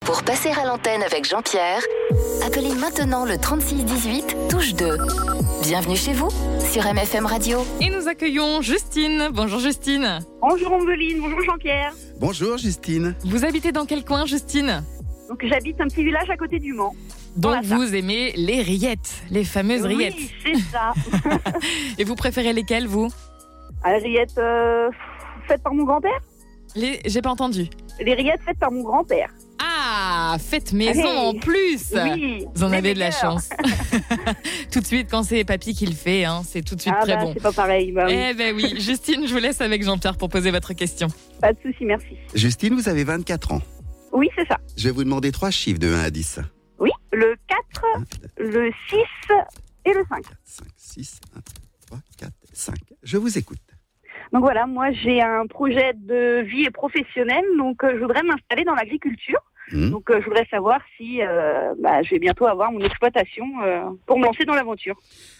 Pour passer à l'antenne avec Jean-Pierre, appelez maintenant le 3618 touche 2. Bienvenue chez vous sur MFM Radio. Et nous accueillons Justine. Bonjour Justine. Bonjour Ombeline, bonjour Jean-Pierre. Bonjour Justine. Vous habitez dans quel coin, Justine ? Donc j'habite un petit village à côté du Mans. Donc vous aimez les rillettes, les fameuses rillettes. Oui, c'est ça. Et vous préférez lesquelles, vous ? Les rillettes faites par mon grand-père. J'ai pas entendu. Les rillettes faites par mon grand-père. Ah, faites maison en plus. Oui. Vous en avez de la chance. Tout de suite, quand c'est papy qui le fait, c'est tout de suite très bon. C'est pas pareil. Oui. Eh ben oui, Justine, je vous laisse avec Jean-Pierre pour poser votre question. Pas de souci, merci. Justine, vous avez 24 ans. Oui, c'est ça. Je vais vous demander 3 chiffres de 1 à 10. Oui, le 4, le 6 et le 5. 4, 5, 6, 1, 3, 4, 5. Je vous écoute. Donc voilà, moi j'ai un projet de vie et professionnel, donc je voudrais m'installer dans l'agriculture. Donc je voudrais savoir si je vais bientôt avoir mon exploitation pour me lancer dans l'aventure.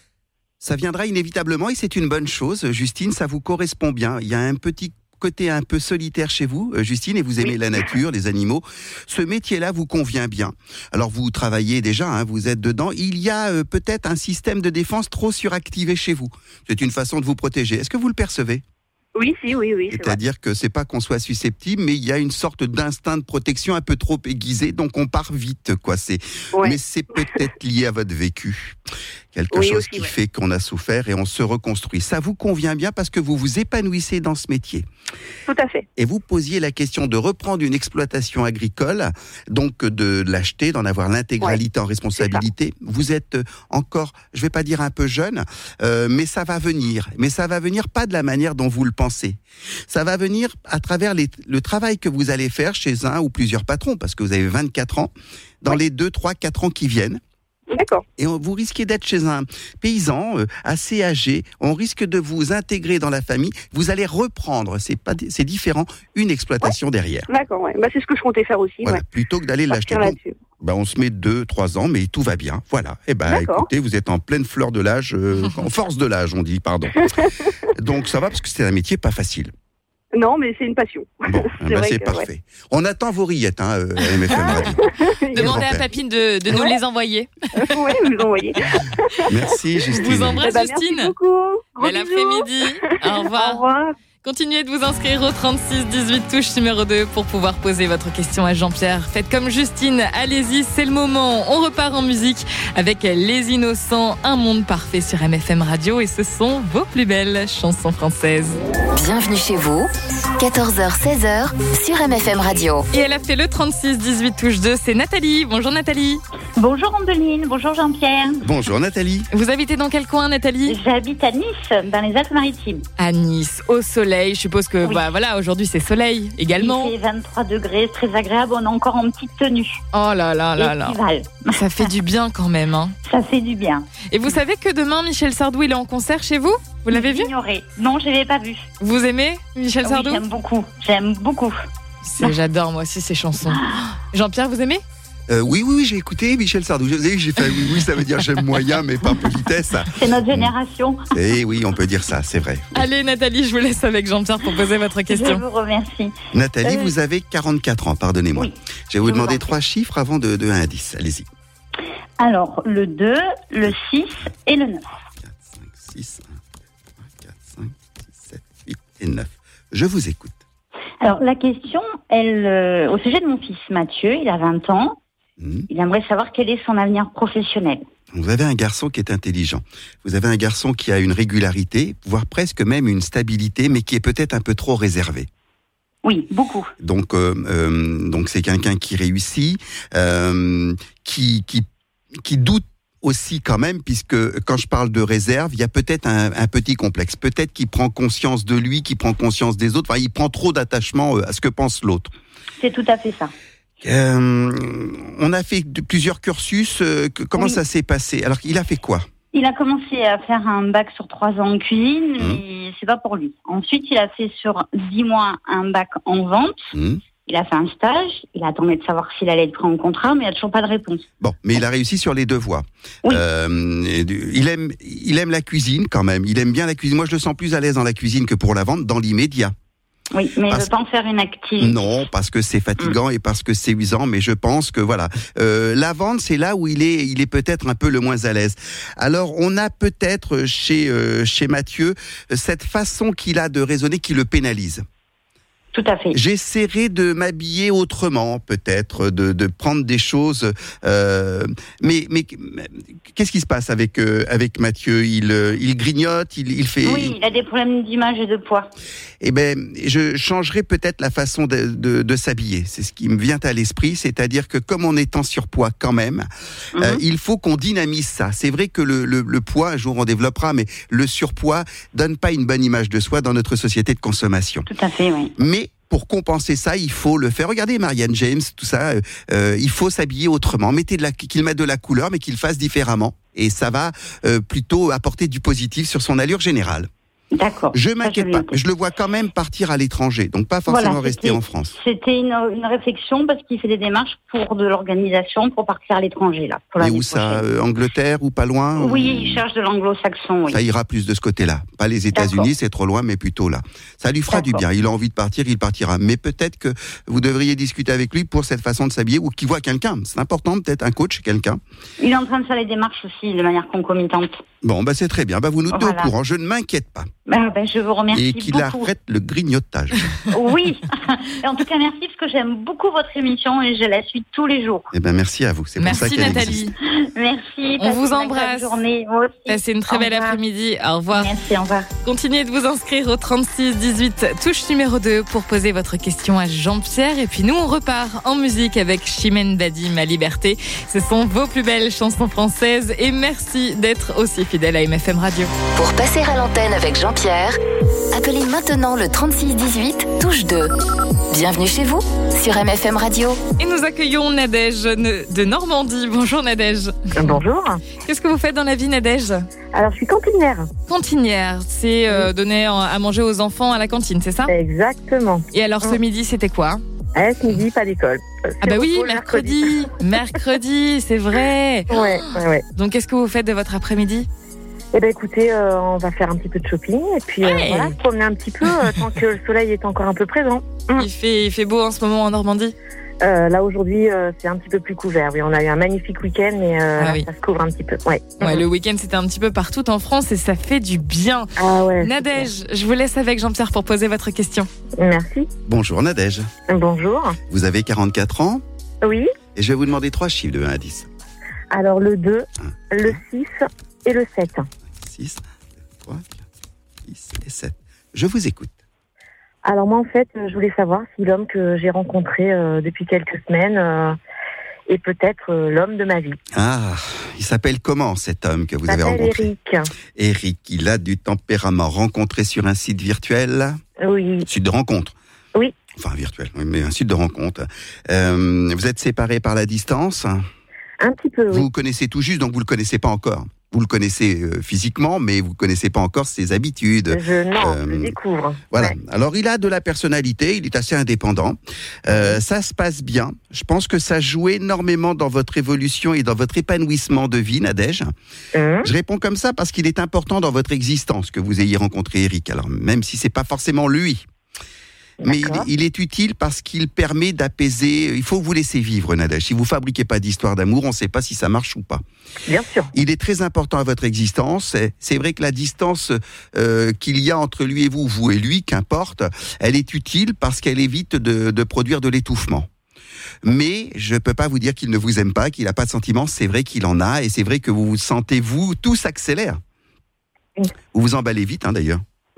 Ça viendra inévitablement et c'est une bonne chose. Justine, ça vous correspond bien. Il y a un petit côté un peu solitaire chez vous, Justine, et vous aimez la nature, les animaux. Ce métier-là vous convient bien. Alors vous travaillez déjà, vous êtes dedans. Il y a peut-être un système de défense trop suractivé chez vous. C'est une façon de vous protéger. Est-ce que vous le percevez ? Oui. C'est-à-dire que c'est pas qu'on soit susceptible, mais il y a une sorte d'instinct de protection un peu trop aiguisé, donc on part vite, quoi. Mais c'est peut-être lié à votre vécu. Quelque chose qui fait qu'on a souffert et on se reconstruit. Ça vous convient bien parce que vous vous épanouissez dans ce métier. Tout à fait. Et vous posiez la question de reprendre une exploitation agricole, donc de l'acheter, d'en avoir l'intégralité en responsabilité. Vous êtes encore, je vais pas dire un peu jeune, mais ça va venir. Mais ça va venir pas de la manière dont vous le pensez. Ça va venir à travers le travail que vous allez faire chez un ou plusieurs patrons, parce que vous avez 24 ans, dans les 2, 3, 4 ans qui viennent. D'accord. Et vous risquez d'être chez un paysan assez âgé. On risque de vous intégrer dans la famille. Vous allez reprendre, c'est différent, une exploitation derrière. D'accord, c'est ce que je comptais faire aussi. Voilà, plutôt que d'aller l'acheter. On se met 2, 3 ans, mais tout va bien. Voilà. Écoutez, vous êtes en pleine fleur de l'âge, en force de l'âge, on dit, pardon. Donc ça va parce que c'est un métier pas facile. Non, mais c'est une passion. Bon, c'est parfait. Ouais. On attend vos rillettes, MFM Radio. Demandez à Papine de nous les envoyer. Oui, vous les envoyez. Merci, Justine. Je vous embrasse, Justine. Merci beaucoup. Bel après-midi. Au revoir. Au revoir. Continuez de vous inscrire au 36 18 touche numéro 2 pour pouvoir poser votre question à Jean-Pierre. Faites comme Justine, allez-y, c'est le moment. On repart en musique avec Les Innocents, un monde parfait sur MFM Radio et ce sont vos plus belles chansons françaises. Bienvenue chez vous, 14h-16h sur MFM Radio. Et elle a fait le 36 18 touche 2, c'est Nathalie. Bonjour Nathalie. Bonjour Ambeline, bonjour Jean-Pierre. Bonjour Nathalie. Vous habitez dans quel coin Nathalie ? J'habite à Nice, dans les Alpes-Maritimes. À Nice, au soleil. Je suppose que aujourd'hui c'est soleil également. Il fait 23 degrés, c'est très agréable, on est encore en petite tenue. Oh là là là là. Ça fait du bien quand même. Ça fait du bien. Et vous savez que demain Michel Sardou il est en concert chez vous ? Vous l'avez vu ? Ignoré. Non, je ne l'ai pas vu. Vous aimez Michel Sardou ? Oui, j'aime beaucoup. J'adore moi aussi ses chansons. Jean-Pierre, vous aimez ? Oui, j'ai écouté Michel Sardou. J'ai fait oui, ça veut dire j'aime moyen, mais pas politesse. C'est notre génération. Et oui, on peut dire ça, c'est vrai. Allez, Nathalie, je vous laisse avec Jean-Pierre pour poser votre question. Je vous remercie. Nathalie, vous avez 44 ans, pardonnez-moi. Oui, je vais vous demander 3 chiffres avant de 1 à 10. Allez-y. Alors, le 2, le 6 et le 9. 4, 5, 6, 1, 3, 4, 5, 6, 7, 8 et 9. Je vous écoute. Alors, la question, au sujet de mon fils Mathieu, il a 20 ans. Il aimerait savoir quel est son avenir professionnel. Vous avez un garçon qui est intelligent. Vous avez un garçon qui a une régularité, voire presque même une stabilité, mais qui est peut-être un peu trop réservé. Oui, beaucoup. Donc c'est quelqu'un qui réussit, qui doute aussi quand même, puisque quand je parle de réserve, il y a peut-être un petit complexe. Peut-être qu'il prend conscience de lui, qu'il prend conscience des autres. Enfin, il prend trop d'attachement à ce que pense l'autre. C'est tout à fait ça. On a fait plusieurs cursus. Comment ça s'est passé ? Alors, il a fait quoi ? Il a commencé à faire un bac sur 3 ans en cuisine, mais c'est pas pour lui. Ensuite, il a fait sur 10 mois un bac en vente. Il a fait un stage. Il attendait de savoir s'il allait être pris en contrat, mais il n'y a toujours pas de réponse. Bon, mais il a réussi sur les 2 voies. Oui. Il aime la cuisine quand même. Il aime bien la cuisine. Moi, je le sens plus à l'aise dans la cuisine que pour la vente dans l'immédiat. Oui, mais je ne veux pas en faire une activité. Non, parce que c'est fatigant et parce que c'est usant, mais je pense que voilà, la vente, c'est là où il est peut-être un peu le moins à l'aise. Alors, on a peut-être chez Mathieu cette façon qu'il a de raisonner qui le pénalise. Tout à fait. J'essaierai de m'habiller autrement, peut-être, de prendre des choses. Mais qu'est-ce qui se passe avec Mathieu ? Il grignote, il fait. Oui, il a des problèmes d'image et de poids. Eh ben, je changerai peut-être la façon de s'habiller. C'est ce qui me vient à l'esprit, c'est-à-dire que comme on est en surpoids quand même, il faut qu'on dynamise ça. C'est vrai que le poids, un jour on développera, mais le surpoids donne pas une bonne image de soi dans notre société de consommation. Tout à fait, oui. Mais pour compenser ça, il faut le faire. Regardez Marianne James, tout ça. Il faut s'habiller autrement. Qu'il mette de la couleur, mais qu'il fasse différemment. Et ça va plutôt apporter du positif sur son allure générale. D'accord. Je m'inquiète pas. Je le vois quand même partir à l'étranger, donc pas forcément rester en France. C'était une réflexion parce qu'il fait des démarches pour de l'organisation pour partir à l'étranger là. Et où ça, Angleterre ou pas loin? Oui, il cherche de l'anglo-saxon. Oui. Ça ira plus de ce côté-là. Pas les États-Unis, c'est trop loin, mais plutôt là. Ça lui fera du bien. Il a envie de partir, il partira. Mais peut-être que vous devriez discuter avec lui pour cette façon de s'habiller ou qu'il voit quelqu'un. C'est important, peut-être un coach, quelqu'un. Il est en train de faire les démarches aussi de manière concomitante. Bon, c'est très bien. Vous nous tenez au courant. Je ne m'inquiète pas. Je vous remercie et qu'il beaucoup. arrête le grignotage. Oui, et en tout cas merci parce que j'aime beaucoup votre émission et je la suis tous les jours. Eh ben merci à vous, c'est pour ça qu'elle Nathalie. existe. Merci. On vous embrasse. Journée. Passez une très belle après-midi. Au revoir. Merci, au revoir. Continuez de vous inscrire au 36 18 touche numéro 2 pour poser votre question à Jean-Pierre. Et puis nous on repart en musique avec Chimène Badi, Ma Liberté. Ce sont vos plus belles chansons françaises et merci d'être aussi fidèle à MFM Radio. Pour passer à l'antenne avec Jean-Pierre, appelez maintenant le 36 18 touche 2. Bienvenue chez vous sur MFM Radio. Et nous accueillons Nadège de Normandie. Bonjour Nadège. Bonjour. Qu'est-ce que vous faites dans la vie Nadège ? Alors je suis cantinière. Cantinière, c'est donner à manger aux enfants à la cantine, c'est ça ? Exactement. Et alors ce midi c'était quoi ? Ce midi, pas d'école. Ah bah oui, mercredi. Mercredi, c'est vrai. Ouais. Donc qu'est-ce que vous faites de votre après-midi ? Eh ben écoutez, on va faire un petit peu de shopping et puis voilà, se promener un petit peu tant que le soleil est encore un peu présent. Il fait beau en ce moment en Normandie ? Là aujourd'hui, c'est un petit peu plus couvert. Oui, on a eu un magnifique week-end, mais ça se couvre un petit peu. Ouais, le week-end c'était un petit peu partout en France et ça fait du bien. Ah ouais. Nadège, je vous laisse avec Jean-Pierre pour poser votre question. Merci. Bonjour Nadège. Bonjour. Vous avez 44 ans ? Oui. Et je vais vous demander 3 chiffres de 1 à 10. Alors le 2, le 6 et le 7. 6, 3, 6 et 7. Je vous écoute. Alors moi en fait, je voulais savoir si l'homme que j'ai rencontré depuis quelques semaines est peut-être l'homme de ma vie. Ah, il s'appelle comment cet homme que vous avez rencontré ? Eric, il a du tempérament. Rencontré sur un site virtuel ? Oui. Site de rencontre ? Oui. Enfin virtuel, mais un site de rencontre. Vous êtes séparés par la distance ? Un petit peu, oui. Vous connaissez tout juste, donc vous ne le connaissez pas encore. Vous le connaissez physiquement, mais vous ne connaissez pas encore ses habitudes. Je découvre. Voilà. Ouais. Alors, il a de la personnalité, il est assez indépendant. Ça se passe bien. Je pense que ça joue énormément dans votre évolution et dans votre épanouissement de vie, Nadège. Je réponds comme ça parce qu'il est important dans votre existence que vous ayez rencontré Eric. Alors, même si c'est pas forcément lui. Mais il est utile parce qu'il permet d'apaiser. Il faut vous laisser vivre, Nadège. Si vous fabriquez pas d'histoire d'amour, on ne sait pas si ça marche ou pas. Bien sûr. Il est très important à votre existence. C'est vrai que la distance qu'il y a entre lui et vous et lui, qu'importe, elle est utile parce qu'elle évite de produire de l'étouffement. Mais je peux pas vous dire qu'il ne vous aime pas, qu'il n'a pas de sentiments. C'est vrai qu'il en a et c'est vrai que vous vous sentez, tout s'accélère. Vous vous emballez vite, d'ailleurs.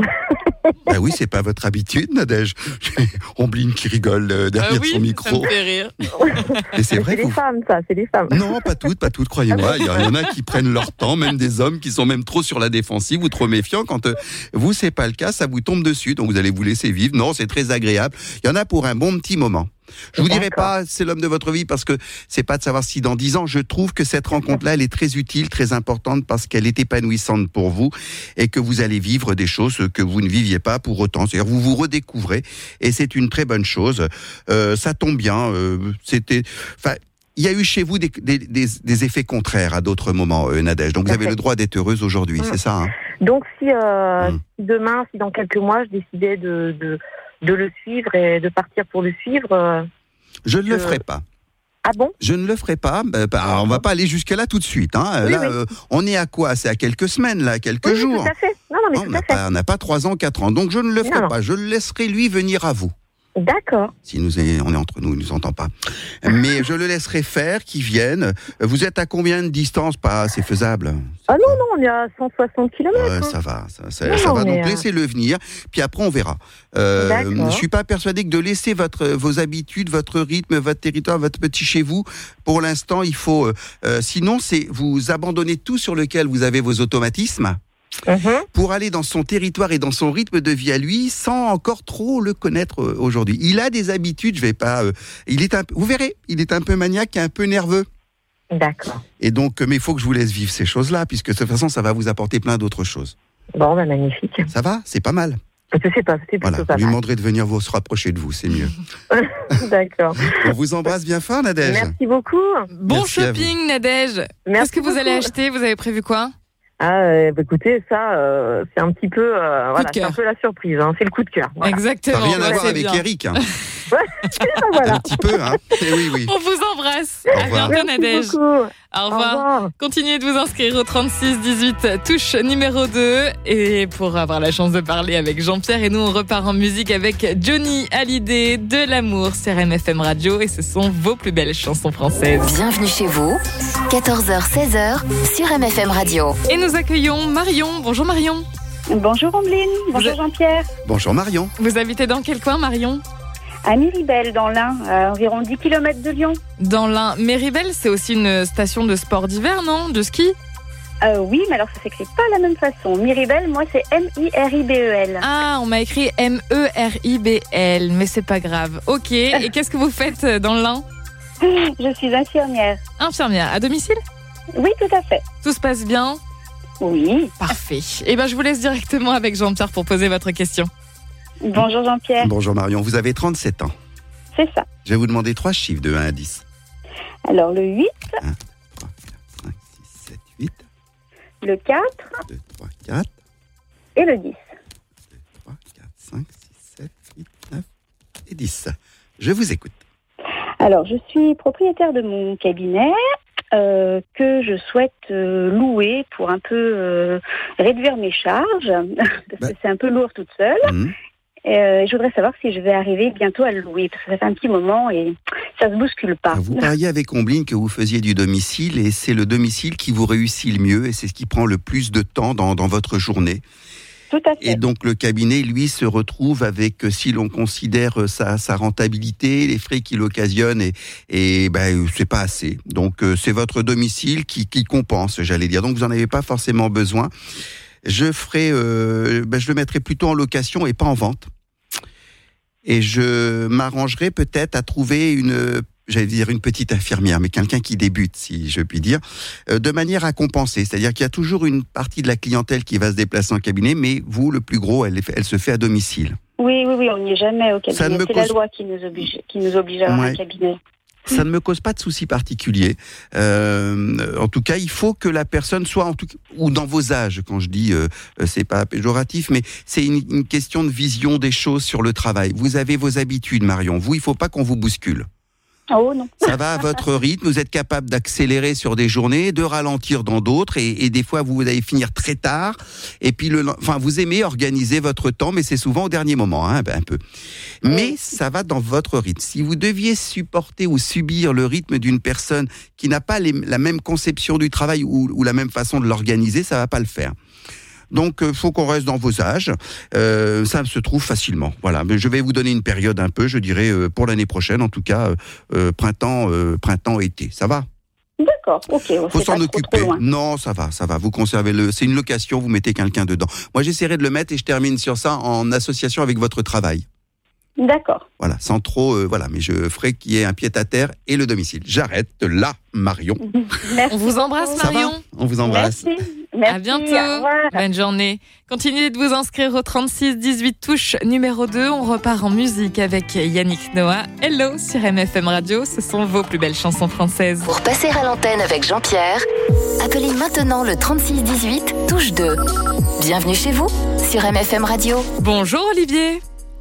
Ben oui, c'est pas votre habitude, Nadège. Ombline qui rigole derrière son micro. Ça me fait rire. Et c'est vrai. C'est les femmes, ça, c'est les femmes. Non, pas toutes, croyez-moi. Il y en a qui prennent leur temps, même des hommes qui sont même trop sur la défensive ou trop méfiants. Quand vous, c'est pas le cas, ça vous tombe dessus, donc vous allez vous laisser vivre. Non, c'est très agréable. Il y en a pour un bon petit moment. Je vous dirai pas c'est l'homme de votre vie parce que c'est pas de savoir si dans 10 ans, je trouve que cette rencontre-là, elle est très utile, très importante parce qu'elle est épanouissante pour vous et que vous allez vivre des choses que vous ne viviez pas pour autant. C'est-à-dire vous vous redécouvrez et c'est une très bonne chose. Ça tombe bien. Il y a eu chez vous des effets contraires à d'autres moments, Nadège. Donc vous avez le droit d'être heureuse aujourd'hui, c'est ça, hein ? Donc si demain, si dans quelques mois, je décidais de de le suivre et de partir pour le suivre. Je ne le ferai pas. Ah bon ? Je ne le ferai pas. On va pas aller jusque-là tout de suite. Hein. Oui, là, on est à quoi ? C'est à quelques semaines, là, quelques jours. Tout à fait. Non, mais tout à fait. On n'a pas 3 ans, 4 ans. Donc je ne le ferai pas. Je le laisserai lui venir à vous. D'accord. Si on est entre nous, il ne nous entend pas. Mais je le laisserai faire, qu'il vienne. Vous êtes à combien de distance ? C'est faisable. Ah non, on est à 160 km. Ça va. Ça va. Donc laissez-le venir. Puis après, on verra. Je ne suis pas persuadé que de laisser vos habitudes, votre rythme, votre territoire, votre petit chez vous, pour l'instant, il faut... sinon, c'est vous abandonnez tout sur lequel vous avez vos automatismes. Pour aller dans son territoire et dans son rythme de vie à lui, sans encore trop le connaître aujourd'hui. Il a des habitudes, je vais pas. Vous verrez, il est un peu maniaque et un peu nerveux. D'accord. Et donc, mais il faut que je vous laisse vivre ces choses-là, puisque de toute façon, ça va vous apporter plein d'autres choses. Bon, magnifique. Ça va ? C'est pas mal. Je sais pas, c'est plutôt pas mal. Je lui demanderai de venir se rapprocher de vous, c'est mieux. D'accord. On vous embrasse bien fort, Nadège. Merci beaucoup. Bon shopping, Nadège. Qu'est-ce que vous allez acheter ? Vous avez prévu quoi ? Écoutez, ça, c'est un petit peu, c'est un peu la surprise. Hein, c'est le coup de cœur. Voilà. Exactement. Ça n'a rien à voir avec bien. Eric. Hein. Voilà. Un petit peu, hein. Oui. On vous embrasse. Au revoir. À bientôt, Nadège. Au revoir. Continuez de vous inscrire au 36 18 touche numéro 2 et pour avoir la chance de parler avec Jean-Pierre. Et nous, on repart en musique avec Johnny Hallyday, De l'amour sur RMFM Radio et ce sont vos plus belles chansons françaises. Bienvenue chez vous, 14h-16h sur MFM Radio. Et nous accueillons Marion. Bonjour Marion. Bonjour Ambline, bonjour Jean-Pierre. Bonjour Marion. Vous habitez dans quel coin, Marion ? À Méribel, dans l'Ain, à environ 10 km de Lyon. Dans l'Ain. Méribel, c'est aussi une station de sport d'hiver, non ? De ski ? Oui, mais alors ça s'écrit pas de la même façon. Miribel, moi c'est M-I-R-I-B-E-L. Ah, on m'a écrit M-E-R-I-B-L, mais c'est pas grave. Ok, et qu'est-ce que vous faites dans l'Ain ? Je suis infirmière. Infirmière, à domicile ? Oui, tout à fait. Tout se passe bien ? Oui. Parfait. Eh bien, je vous laisse directement avec Jean-Pierre pour poser votre question. Bonjour Jean-Pierre. Bonjour Marion, vous avez 37 ans. C'est ça. Je vais vous demander 3 chiffres de 1 à 10. Alors le 8. 1, 3, 4, 5, 6, 7, 8. Le 4. 2, 3, 4. Et le 10. 2, 3, 4, 5, 6, 7, 8, 9 et 10. Je vous écoute. Alors, je suis propriétaire de mon cabinet que je souhaite louer pour un peu réduire mes charges, parce que c'est un peu lourd toute seule. Je voudrais savoir si je vais arriver bientôt à le louer, parce que ça fait un petit moment et ça se bouscule pas. Vous pariez avec Ombline que vous faisiez du domicile et c'est le domicile qui vous réussit le mieux et c'est ce qui prend le plus de temps dans votre journée. Tout à fait. Et donc le cabinet, lui, se retrouve avec, si l'on considère sa rentabilité, les frais qu'il occasionne, et c'est pas assez. Donc c'est votre domicile qui compense, j'allais dire. Donc vous n'en avez pas forcément besoin. Je le mettrai plutôt en location et pas en vente. Et je m'arrangerai peut-être à trouver une petite infirmière, mais quelqu'un qui débute, si je puis dire, de manière à compenser. C'est-à-dire qu'il y a toujours une partie de la clientèle qui va se déplacer en cabinet, mais vous, le plus gros, elle se fait à domicile. Oui, on n'y est jamais au cabinet. C'est la loi qui nous oblige à avoir un cabinet. Ça ne me cause pas de soucis particuliers. En tout cas, il faut que la personne soit, ou dans vos âges, quand je dis, c'est pas péjoratif, mais c'est une question de vision des choses sur le travail. Vous avez vos habitudes, Marion. Vous, il faut pas qu'on vous bouscule. Oh non. Ça va à votre rythme, vous êtes capable d'accélérer sur des journées, de ralentir dans d'autres, et des fois vous allez finir très tard, et puis vous aimez organiser votre temps, mais c'est souvent au dernier moment, un peu. Mais ça va dans votre rythme. Si vous deviez supporter ou subir le rythme d'une personne qui n'a pas la même conception du travail ou la même façon de l'organiser, ça va pas le faire. Donc, faut qu'on reste dans vos âges. Ça se trouve facilement. Voilà. Mais je vais vous donner une période un peu, je dirais, pour l'année prochaine, en tout cas, printemps-été. Ça va ? D'accord, ok. Faut s'en occuper. Non, ça va. Vous conservez c'est une location, vous mettez quelqu'un dedans. Moi, j'essaierai de le mettre et je termine sur ça en association avec votre travail. D'accord. Voilà, sans trop, mais je ferai qu'il y ait un pied-à-terre et le domicile. J'arrête là, Marion. Merci. On vous embrasse, Marion. Ça va ? On vous embrasse. Merci. À bientôt. Bonne journée. Continuez de vous inscrire au 36 18 touche numéro 2. On repart en musique avec Yannick Noah. Hello sur MFM Radio. Ce sont vos plus belles chansons françaises. Pour passer à l'antenne avec Jean-Pierre, appelez maintenant le 36 18 touche 2. Bienvenue chez vous sur MFM Radio. Bonjour Olivier.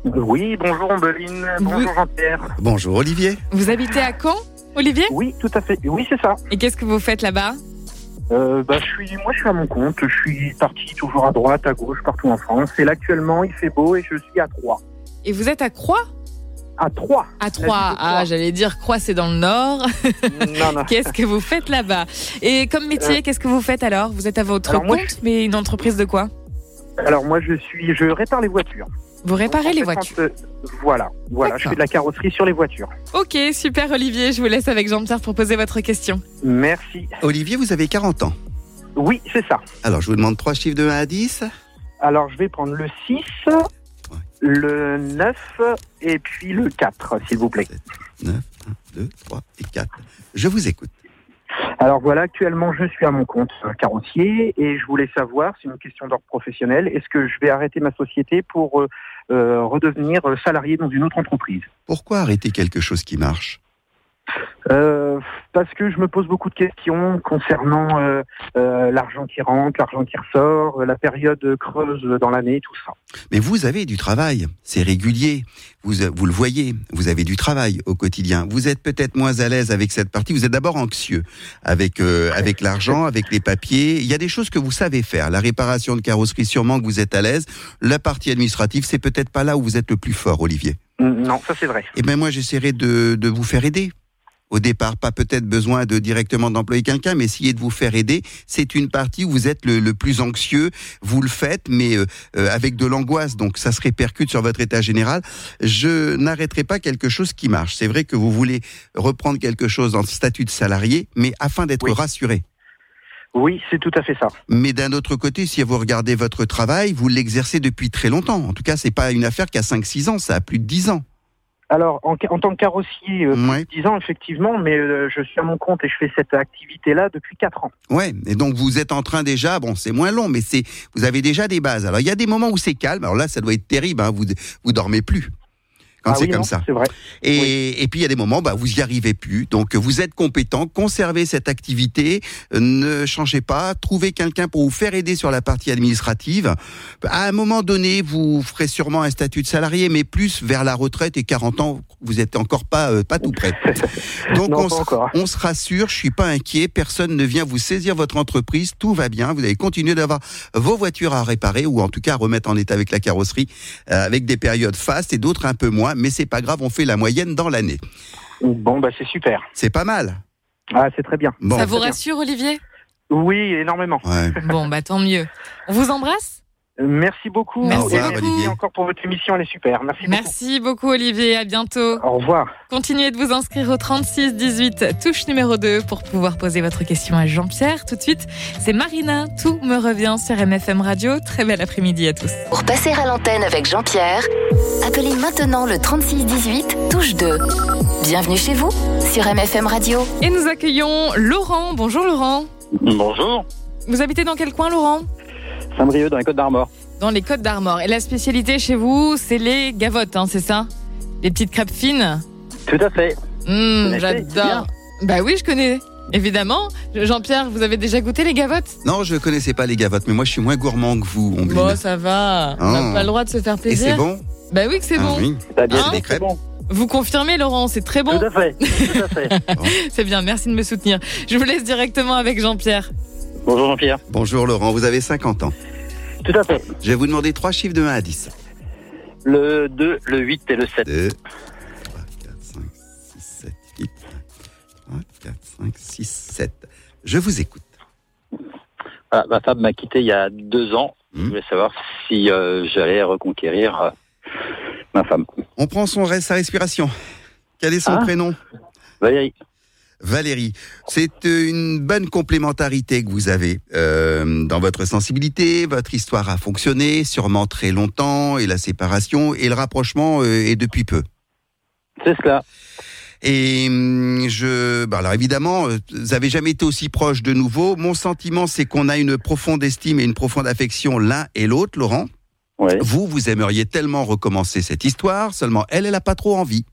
Oui, bonjour Ombeline, bonjour Jean-Pierre. Bonjour Olivier. Vous habitez à Caen, Olivier ? Oui, tout à fait. Oui, c'est ça. Et qu'est-ce que vous faites là-bas ? Je suis à mon compte. Je suis parti toujours à droite, à gauche, partout en France. Et là, actuellement, il fait beau et je suis à Troyes. Et vous êtes à Croix ? À Troyes. À Troyes. Ah, j'allais dire Croix, c'est dans le Nord. Non. Qu'est-ce que vous faites là-bas ? Et comme métier, qu'est-ce que vous faites alors ? Vous êtes à votre compte, mais une entreprise de quoi ? Alors moi, je répare les voitures. Vous réparez les voitures ? Voilà. Je fais de la carrosserie sur les voitures. Ok, super Olivier, je vous laisse avec Jean-Pierre pour poser votre question. Merci. Olivier, vous avez 40 ans. Oui, c'est ça. Alors, je vous demande 3 chiffres de 1 à 10. Alors, je vais prendre le 6, le 9 et puis le 4, s'il vous plaît. 7, 9, 1, 2, 3 et 4. Je vous écoute. Alors voilà, actuellement, je suis à mon compte carrossier et je voulais savoir, c'est une question d'ordre professionnel, est-ce que je vais arrêter ma société pour redevenir salarié dans une autre entreprise ? Pourquoi arrêter quelque chose qui marche ? Parce que je me pose beaucoup de questions concernant l'argent qui rentre, l'argent qui ressort, la période creuse dans l'année, tout ça. Mais vous avez du travail, c'est régulier, vous le voyez, vous avez du travail au quotidien. Vous êtes peut-être moins à l'aise avec cette partie, vous êtes d'abord anxieux avec l'argent, avec les papiers. Il y a des choses que vous savez faire, la réparation de carrosserie sûrement que vous êtes à l'aise, la partie administrative c'est peut-être pas là où vous êtes le plus fort, Olivier. Non, ça c'est vrai. Eh bien moi j'essaierai de vous faire aider. Au départ, pas peut-être besoin de directement d'employer quelqu'un, mais essayer de vous faire aider. C'est une partie où vous êtes le plus anxieux. Vous le faites, mais avec de l'angoisse. Donc, ça se répercute sur votre état général. Je n'arrêterai pas quelque chose qui marche. C'est vrai que vous voulez reprendre quelque chose en statut de salarié, mais afin d'être rassuré. Oui, c'est tout à fait ça. Mais d'un autre côté, si vous regardez votre travail, vous l'exercez depuis très longtemps. En tout cas, c'est pas une affaire qui a 5-6 ans, ça a plus de 10 ans. Alors, en tant que carrossier, 10 ans, effectivement, mais je suis à mon compte et je fais cette activité-là depuis 4 ans. Ouais, et donc vous êtes en train déjà, bon, c'est moins long, mais vous avez déjà des bases. Alors, il y a des moments où c'est calme, alors là, ça doit être terrible, hein, vous dormez plus. Quand c'est comme ça. C'est vrai. Et puis il y a des moments, vous y arrivez plus. Donc vous êtes compétent, conservez cette activité, ne changez pas, trouvez quelqu'un pour vous faire aider sur la partie administrative. À un moment donné, vous ferez sûrement un statut de salarié, mais plus vers la retraite et 40 ans, vous êtes encore pas tout prêt. Donc non, on se rassure, je suis pas inquiet, personne ne vient vous saisir votre entreprise, tout va bien, vous allez continuer d'avoir vos voitures à réparer ou en tout cas à remettre en état avec la carrosserie, avec des périodes fastes et d'autres un peu moins. Mais c'est pas grave, on fait la moyenne dans l'année. Bon, c'est super. C'est pas mal. Ah, c'est très bien. Bon. Ça vous rassure, Olivier ? Oui, énormément. Ouais. Bon, tant mieux. On vous embrasse ? Merci beaucoup. Merci beaucoup. Et encore pour votre émission, elle est super. Merci beaucoup, Olivier. À bientôt. Au revoir. Continuez de vous inscrire au 36 18, touche numéro 2 pour pouvoir poser votre question à Jean-Pierre. Tout de suite, c'est Marina. Tout me revient sur MFM Radio. Très bel après-midi à tous. Pour passer à l'antenne avec Jean-Pierre, appelez maintenant le 36 18, touche 2. Bienvenue chez vous sur MFM Radio. Et nous accueillons Laurent. Bonjour Laurent. Bonjour. Vous habitez dans quel coin, Laurent ? Saint-Brieuc, dans les Côtes d'Armor. Dans les Côtes d'Armor. Et la spécialité chez vous, c'est les gavottes, c'est ça ? Les petites crêpes fines ? Tout à fait. J'adore. Oui, je connais. Évidemment. Jean-Pierre, vous avez déjà goûté les gavottes ? Non, je connaissais pas les gavottes, mais moi je suis moins gourmand que vous. Bon, ça va. On n'a pas le droit de se faire plaisir. Et c'est bon ? Oui que c'est bon. Oui. C'est bien, des crêpes. bon. Vous confirmez, Laurent, c'est très bon. Tout à fait. Bon. C'est bien, merci de me soutenir. Je vous laisse directement avec Jean-Pierre. Bonjour Jean-Pierre. Bonjour Laurent, vous avez 50 ans. Tout à fait. Je vais vous demander 3 chiffres de 1 à 10. Le 2, le 8 et le 7. 2, 3, 4, 5, 6, 7, 8. 3, 4, 5, 6, 7. Je vous écoute. Voilà, ma femme m'a quitté il y a 2 ans. Je voulais savoir si j'allais reconquérir ma femme. On prend sa respiration. Quel est son prénom ? Valérie. Valérie, c'est une bonne complémentarité que vous avez dans votre sensibilité. Votre histoire a fonctionné sûrement très longtemps et la séparation et le rapprochement est depuis peu. C'est cela. Et alors évidemment, vous n'avez jamais été aussi proche de nouveau. Mon sentiment, c'est qu'on a une profonde estime et une profonde affection l'un et l'autre, Laurent. Ouais. Vous aimeriez tellement recommencer cette histoire, seulement elle n'a pas trop envie.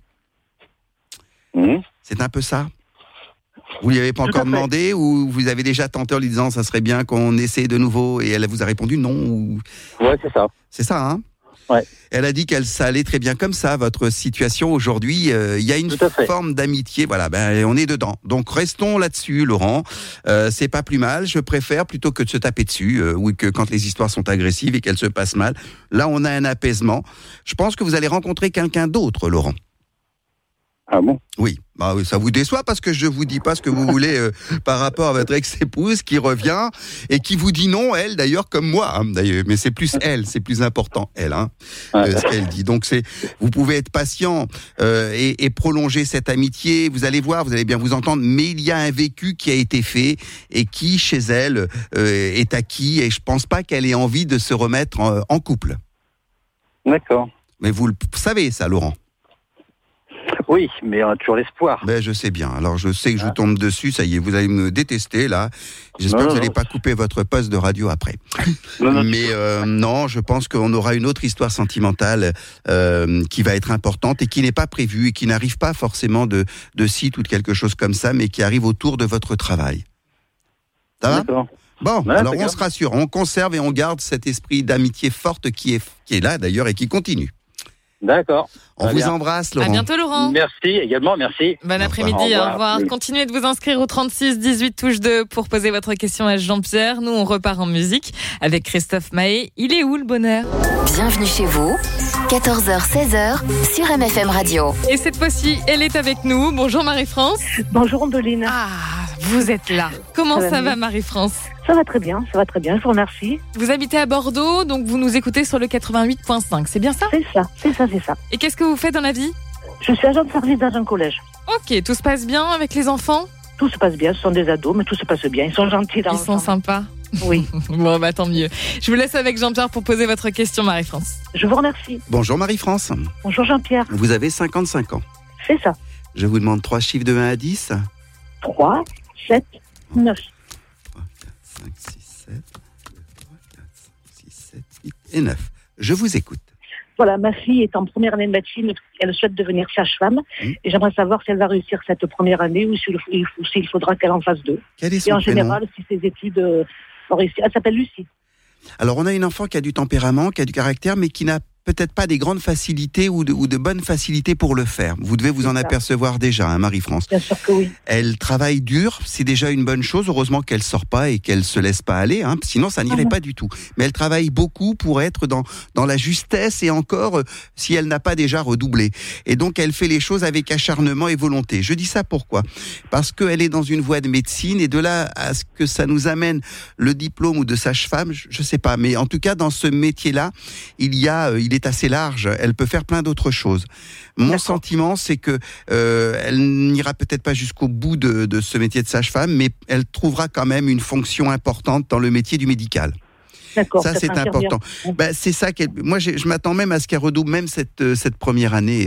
C'est un peu ça. Vous lui avez pas encore demandé ou vous avez déjà tenté en lui disant ça serait bien qu'on essaie de nouveau et elle vous a répondu non ou... Ouais, c'est ça. C'est ça, hein ? Ouais. Elle a dit ça allait très bien comme ça, votre situation aujourd'hui. Il y a une forme d'amitié, voilà, on est dedans. Donc restons là-dessus, Laurent. C'est pas plus mal, je préfère, plutôt que de se taper dessus, ou que quand les histoires sont agressives et qu'elles se passent mal. Là, on a un apaisement. Je pense que vous allez rencontrer quelqu'un d'autre, Laurent. Ah bon ? Oui, ça vous déçoit parce que je vous dis pas ce que vous voulez par rapport à votre ex-épouse qui revient et qui vous dit non, elle d'ailleurs comme moi, d'ailleurs, mais c'est plus elle, c'est plus important elle, ce qu'elle dit. Donc vous pouvez être patient et prolonger cette amitié. Vous allez voir, vous allez bien vous entendre, mais il y a un vécu qui a été fait et qui chez elle est acquis et je pense pas qu'elle ait envie de se remettre en couple. D'accord. Mais vous le savez ça, Laurent. Oui, mais on a toujours l'espoir. Je sais bien. Alors, je sais que je vous tombe dessus. Ça y est, vous allez me détester, là. J'espère que vous n'allez pas couper votre poste de radio après. Non, je pense qu'on aura une autre histoire sentimentale qui va être importante et qui n'est pas prévue et qui n'arrive pas forcément de site ou de quelque chose comme ça, mais qui arrive autour de votre travail. Ça va ? D'accord. Bon, alors on se rassure. On conserve et on garde cet esprit d'amitié forte qui est là, d'ailleurs, et qui continue. D'accord. On vous embrasse, Laurent. À bientôt, Laurent. Merci également, merci. Bon après-midi, au revoir. Continuez de vous inscrire au 36 18 touche 2 pour poser votre question à Jean-Pierre. Nous, on repart en musique avec Christophe Maé. Il est où le bonheur ? Bienvenue chez vous, 14h-16h sur MFM Radio. Et cette fois-ci, elle est avec nous. Bonjour Marie-France. Bonjour Andeline. Ah, vous êtes là. Comment ça va Marie-France ? Ça va très bien, je vous remercie. Vous habitez à Bordeaux, donc vous nous écoutez sur le 88.5, c'est bien ça ? C'est ça. Et qu'est-ce que vous faites dans la vie ? Je suis agent de service dans un collège. Ok, tout se passe bien avec les enfants ? Tout se passe bien, ce sont des ados, mais tout se passe bien. Ils sont gentils dans Ils sont sympas ? Oui. Bon, tant mieux. Je vous laisse avec Jean-Pierre pour poser votre question, Marie-France. Je vous remercie. Bonjour Marie-France. Bonjour Jean-Pierre. Vous avez 55 ans. C'est ça. Je vous demande 3 chiffres de 1 à 10. 3, 7, 9. 3, 4, 5, 6, 7. 3, 4, 5, 6, 7, 8 et 9. Je vous écoute. Voilà, ma fille est en première année de médecine, elle souhaite devenir sage-femme. Et j'aimerais savoir si elle va réussir cette première année ou s'il faudra qu'elle en fasse 2. Quel est son et en prénom ? général, si ses études ont réussi. Elle s'appelle Lucie. Alors, on a une enfant qui a du tempérament, qui a du caractère, mais qui n'a peut-être pas des grandes facilités ou de bonnes facilités pour le faire. Vous devez vous en apercevoir déjà, Marie-France. Bien sûr que oui. Elle travaille dur, c'est déjà une bonne chose. Heureusement qu'elle sort pas et qu'elle se laisse pas aller, sinon ça n'irait pas du tout. Mais elle travaille beaucoup pour être dans la justesse et encore si elle n'a pas déjà redoublé. Et donc elle fait les choses avec acharnement et volonté. Je dis ça pourquoi ? Parce qu'elle est dans une voie de médecine et de là à ce que ça nous amène le diplôme ou de sage-femme, je sais pas. Mais en tout cas dans ce métier-là, il est assez large, elle peut faire plein d'autres choses. Mon sentiment, c'est que elle n'ira peut-être pas jusqu'au bout de ce métier de sage-femme, mais elle trouvera quand même une fonction importante dans le métier du médical. D'accord, ça, c'est important. C'est ça moi, je m'attends même à ce qu'elle redouble même cette première année.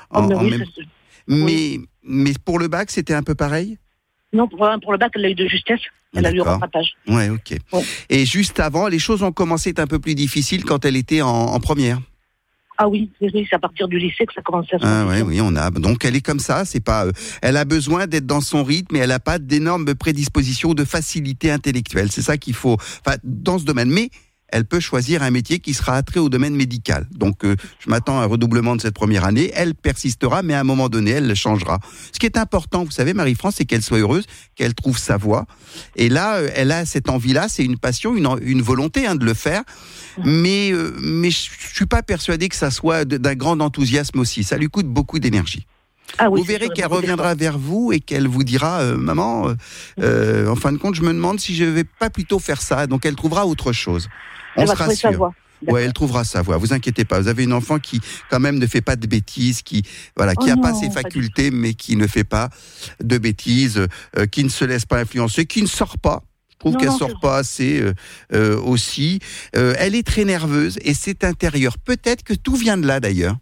Mais pour le bac, c'était un peu pareil ? Non, pour le bac, elle a eu de justesse. Elle a eu rattrapage. Ouais, ok. Ouais. Et juste avant, les choses ont commencé à être un peu plus difficiles quand elle était en première. Ah oui, c'est à partir du lycée que ça commence à se passer. Oui, on a. Donc elle est comme ça, c'est pas. Elle a besoin d'être dans son rythme, et elle n'a pas d'énormes prédispositions de facilité intellectuelle. C'est ça qu'il faut. Dans ce domaine, mais elle peut choisir un métier qui sera attrait au domaine médical. Donc, je m'attends à un redoublement de cette première année. Elle persistera, mais à un moment donné, elle changera. Ce qui est important, vous savez, Marie-France, c'est qu'elle soit heureuse, qu'elle trouve sa voie. Et là, elle a cette envie-là, c'est une passion, une volonté de le faire. Mais je suis pas persuadé que ça soit d'un grand enthousiasme aussi. Ça lui coûte beaucoup d'énergie. Ah oui, vous verrez qu'elle reviendra vers vous et qu'elle vous dira maman, en fin de compte, je me demande si je vais pas plutôt faire ça. Donc, elle trouvera autre chose. On se rassure. Ouais, elle trouvera sa voie. Vous inquiétez pas. Vous avez une enfant qui, quand même, ne fait pas de bêtises, qui a pas ses facultés, mais qui ne fait pas de bêtises, qui ne se laisse pas influencer, qui ne sort pas. Je trouve qu'elle sort pas assez aussi. Elle est très nerveuse et c'est intérieur. Peut-être que tout vient de là, d'ailleurs.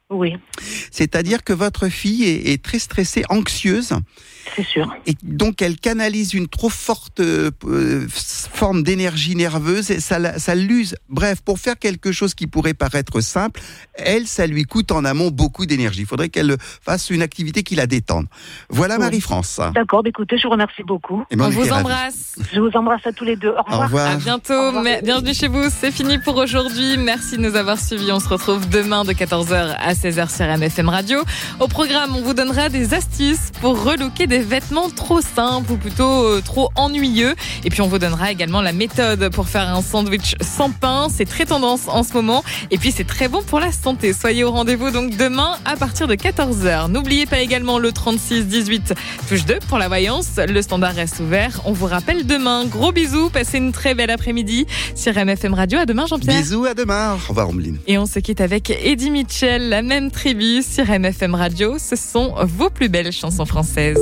Oui. C'est-à-dire que votre fille est très stressée, anxieuse. C'est sûr. Et donc, elle canalise une trop forte forme d'énergie nerveuse et ça l'use. Bref, pour faire quelque chose qui pourrait paraître simple, ça lui coûte en amont beaucoup d'énergie. Il faudrait qu'elle fasse une activité qui la détende. Voilà, oui. Marie-France. D'accord, écoutez, je vous remercie beaucoup. On vous embrasse. Je vous embrasse à tous les deux. Au revoir. Au revoir. À bientôt. Bienvenue chez vous. C'est fini pour aujourd'hui. Merci de nous avoir suivis. On se retrouve demain de 14h à 16h sur MFM Radio. Au programme, on vous donnera des astuces pour relooker des vêtements trop simples ou plutôt trop ennuyeux. Et puis on vous donnera également la méthode pour faire un sandwich sans pain. C'est très tendance en ce moment. Et puis c'est très bon pour la santé. Soyez au rendez-vous donc demain à partir de 14h. N'oubliez pas également le 36-18 touche 2 pour la voyance. Le standard reste ouvert. On vous rappelle demain. Gros bisous. Passez une très belle après-midi sur MFM Radio. À demain, Jean-Pierre. Bisous, à demain. Au revoir, Omeline. Et on se quitte avec Eddie Mitchell, la même tribu sur MFM Radio. Ce sont vos plus belles chansons françaises.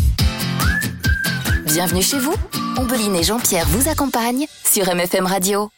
Bienvenue chez vous. Ombeline et Jean-Pierre vous accompagnent sur MFM Radio.